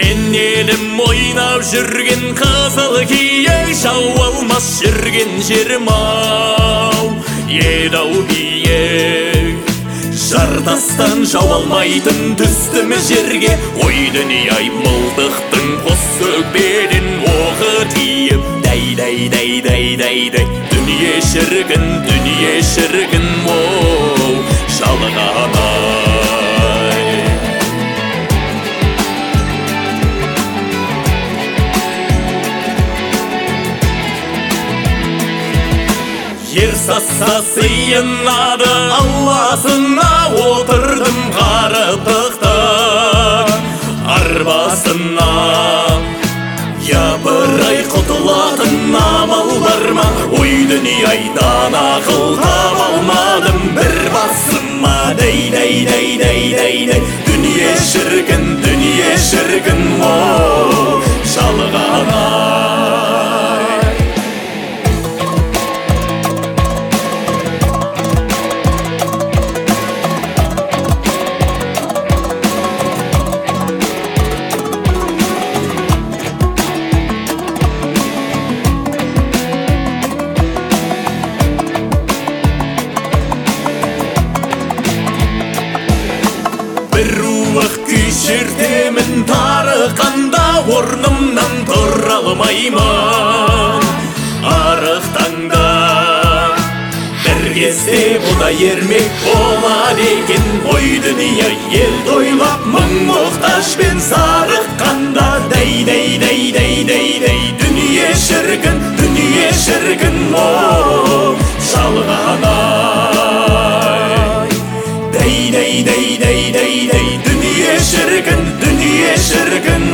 Мен елім ойнап жүрген қызыл киік, жау алмас жүрген жерім ау, ел-ау биік. Жартастан жау алмайтын түстім жерге, ой дүние-ай мылтықтың қос өкпеден оғы тиіп. Дай, дүние шіркін, оу, жалған-ай. Ер сасса сыйынады, Алласына отырдым қарытықтың арбасына. Япырай құтылатын амал бар ма? Ой дүние-ай ақыл таба алмадым бір басыма. Дай, дүние шіркін, оу, жалған-ай. Бір руық күйшертемін тарықанда, орнымнан тұра алмаймын арық таңда. Бір кезде бұда ермек болады екен, ой дүние ел тойлап мың мұқтажбен сарыққанда. Дай, дүние шіркін, оу, жалған-ай. Дай, дүние шіркін,